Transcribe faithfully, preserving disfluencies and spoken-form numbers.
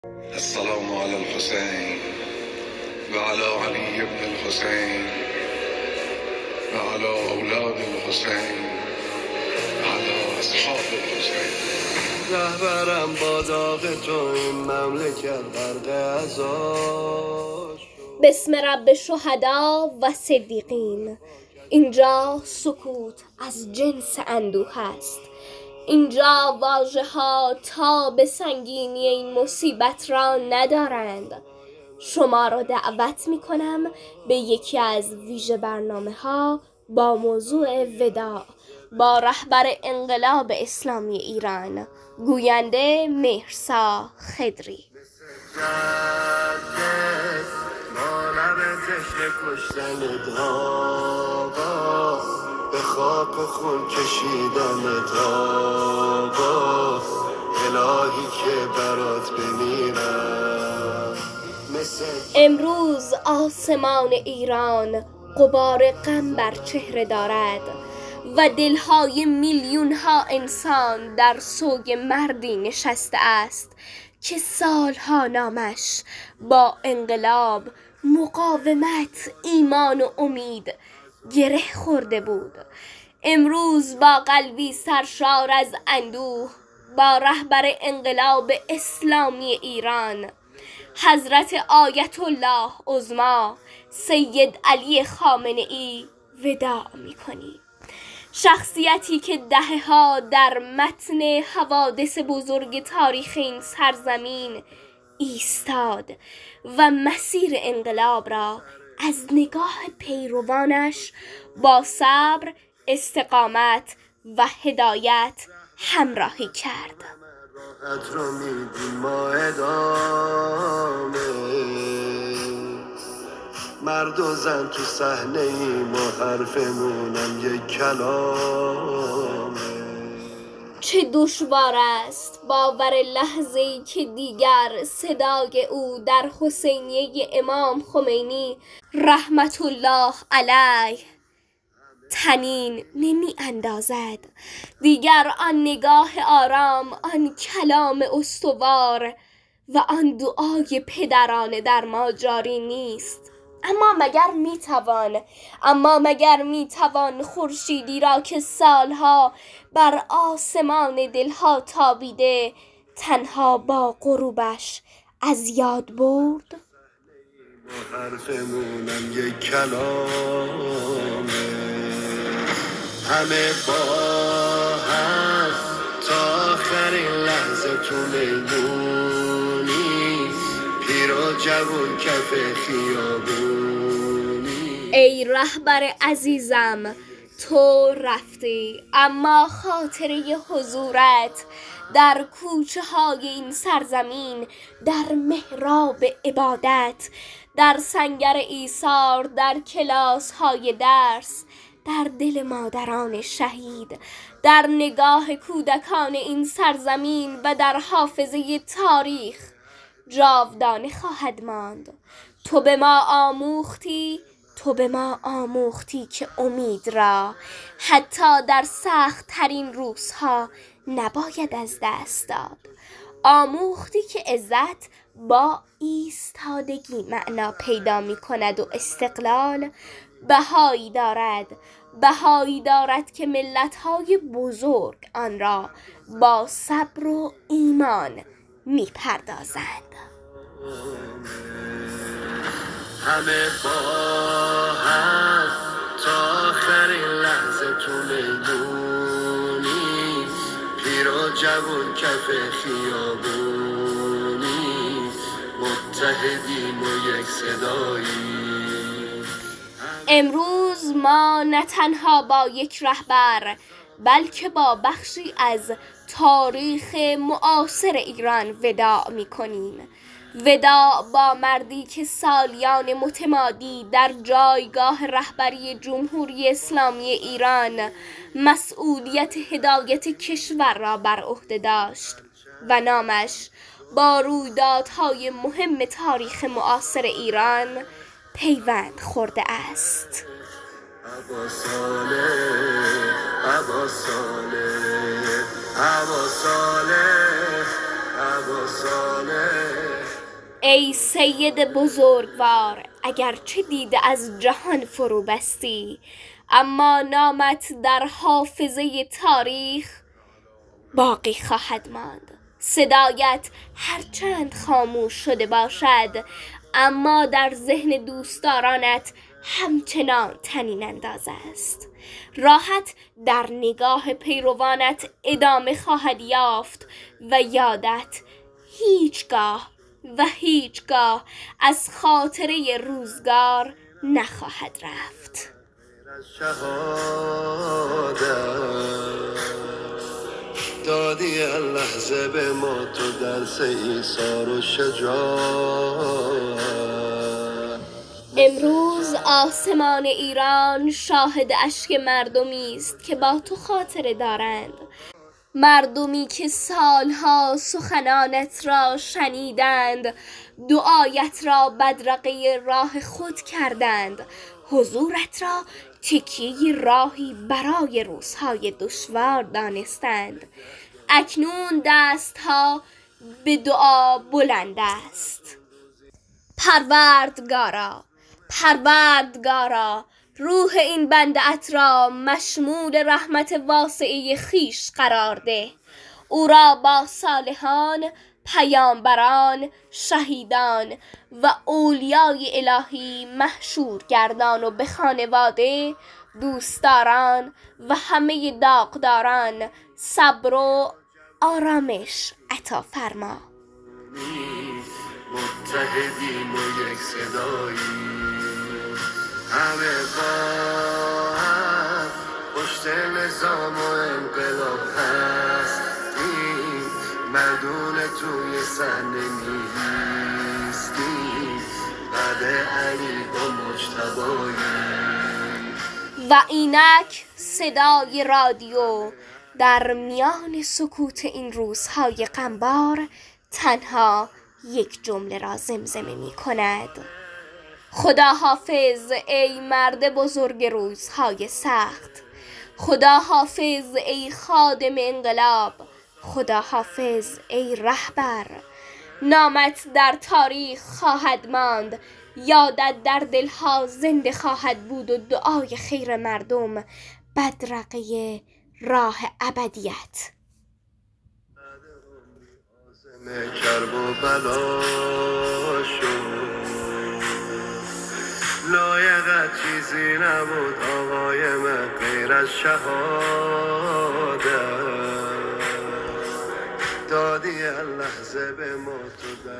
السلام على الحسين وعلى علي بن الحسين وعلى أولاد الحسين وعلى أصحاب الحسين. رهبرم با داغ تو این مملکت غرق عزا. بسم رب شهدا و صدیقین. اینجا سکوت از جنس اندوه است. اینجا واژه ها تا به سنگینی این مصیبت را ندارند. شما را دعوت می کنم به یکی از ویژه برنامه ها با موضوع وداع با رهبر انقلاب اسلامی ایران، گوینده مهرسا خضری. به خاک و خون کشیدن آقا، الهی که برات بمیرم. امروز آسمان ایران غبار غم بر چهره دارد و دلهای میلیون ها انسان در سوگ مردی نشسته است که سالها نامش با انقلاب، مقاومت، ایمان و امید گره خورده بود. امروز با قلبی سرشار از اندوه با رهبر انقلاب اسلامی ایران، حضرت آیت الله عظما سید علی خامنه ای وداع می‌کنیم. شخصیتی که دهه‌ها در متن حوادث بزرگ تاریخ این سرزمین ایستاد و مسیر انقلاب را از نگاه پیروانش با صبر، استقامت و هدایت همراهی کرد. راحت رو میدیم ما ادامه، مرد و زن تو صحنه ایم و حرفمونم یک کلامه. چه دشوار است باور لحظه‌ای که دیگر صدای او در حسینیه امام خمینی رحمت الله علیه طنین نمی اندازد. دیگر آن نگاه آرام، آن کلام استوار و آن دعای پدرانه در ما جاری نیست. اما مگر میتوان اما مگر میتوان خورشیدی را که سالها بر آسمان دلها تابیده تنها با غروبش از یاد برد؟ حرفمونم یک کلامه، همه با هم تا آخرین لحظه تو میدونی، پیر و جوون کف خیابونی. ای رهبر عزیزم، تو رفتی اما خاطره حضورت در کوچه های این سرزمین، در محراب عبادت، در سنگر ایثار، در کلاس های درس، در دل مادران شهید، در نگاه کودکان این سرزمین و در حافظه تاریخ جاودانه خواهد ماند. تو به ما آموختی تو به ما آموختی که امید را حتی در سخت ترین روزها نباید از دست داد. آموختی که عزت با ایستادگی معنا پیدا می کند و استقلال بهایی دارد بهایی دارد که ملت‌های بزرگ آن را با صبر و ایمان می پردازند. همه با هم تا آخرین لحظه تو میدونی، پیر و جوون کف خیابونی، متحدیم و یک صدایی. امروز ما نه تنها با یک رهبر بلکه با بخشی از تاریخ معاصر ایران وداع می کنیم. وداع با مردی که سالیان متمادی در جایگاه رهبری جمهوری اسلامی ایران مسئولیت هدایت کشور را بر عهده داشت و نامش با رویدادهای مهم تاریخ معاصر ایران پیوند خورده است. ابا صالح ابا صالح ابا صالح ابا صالح ای سید بزرگوار، اگرچه دیده از جهان فرو بستی، اما نامت در حافظه تاریخ باقی خواهد ماند. صدایت هرچند خاموش شده باشد، اما در ذهن دوستدارانت همچنان طنین انداز است. راحت در نگاه پیروانت ادامه خواهد یافت و یادت هیچگاه و هیچگاه از خاطره روزگار نخواهد رفت. دادی لحظه به ما تو درس ایثار و شجاعت. امروز آسمان ایران شاهد اشک مردمی است که با تو خاطره دارند، مردمی که سالها سخنانت را شنیدند، دعایت را بدرقه راه خود کردند، حضورت را تکیه راهی برای روزهای دشوار دانستند. اکنون دستها به دعا بلند است. پروردگارا، پروردگارا، روح این بنده‌ات را مشمول رحمت واسعه خویش قرار ده. او را با صالحان، پیامبران، شهیدان و اولیای الهی محشور گردان و به خانواده، دوستداران و همه داغداران صبر و آرامش عطا فرما. متحدیم و یک صدایی، همه با هم پشت نظام و انقلاب هستیم، مردون توی صحنه نیستیم، بعد علی با مجتبایی. و اینک صدای رادیو در میان سکوت این روزهای غمبار تنها یک جمله را زمزمه می کند: خدا حافظ ای مرد بزرگ روزهای سخت، خدا حافظ ای خادم انقلاب، خدا حافظ ای رهبر. نامت در تاریخ خواهد ماند، یادت در دلها زنده خواهد بود و دعای خیر مردم بدرقه راه ابدیت. کرب و بلا شد، لایقت چیزی نبود آقای من غیر از شهادت. دادی لحظه به ما تو